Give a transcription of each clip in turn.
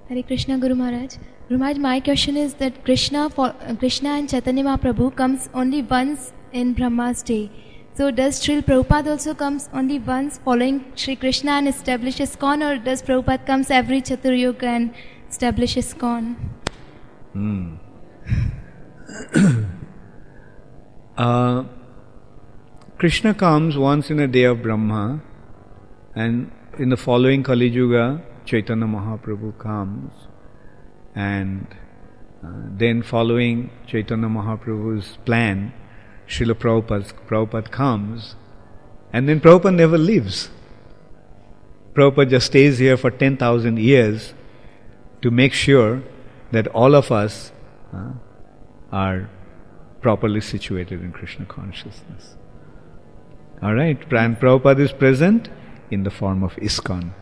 Hare Krishna, Guru Maharaj. Guru Maharaj, my question is that Krishna and Chaitanya Mahaprabhu comes only once in Brahma's day. So does Srila Prabhupada also comes only once following Sri Krishna and establishes ISKCON, or does Prabhupada comes every Chaturyuga and establishes ISKCON? Krishna comes once in a day of Brahma, and in the following Kali Yuga, Chaitanya Mahaprabhu comes, and then following Chaitanya Mahaprabhu's plan, Srila Prabhupada comes, and then Prabhupada never leaves. Prabhupada just stays here for 10,000 years to make sure that all of us are properly situated in Krishna consciousness. Alright, and Prabhupada is present in the form of ISKCON.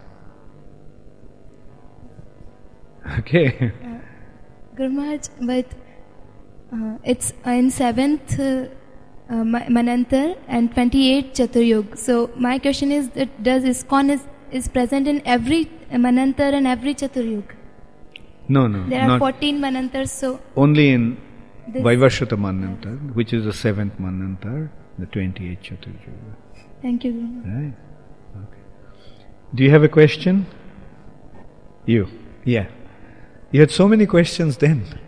Okay. Guru Maharaj, but it's in 7th Manantar and 28th Chaturyug. So my question is that does ISKCON is present in every Manantar and every Chaturyug? No. There are 14 Manantars, so... Only in Vaivashvata Manantar, which is the 7th Manantar, the 28th Chaturyuga. Thank you, Guru Maharaj. Right. Okay. Do you have a question? You? Yeah. You had so many questions then.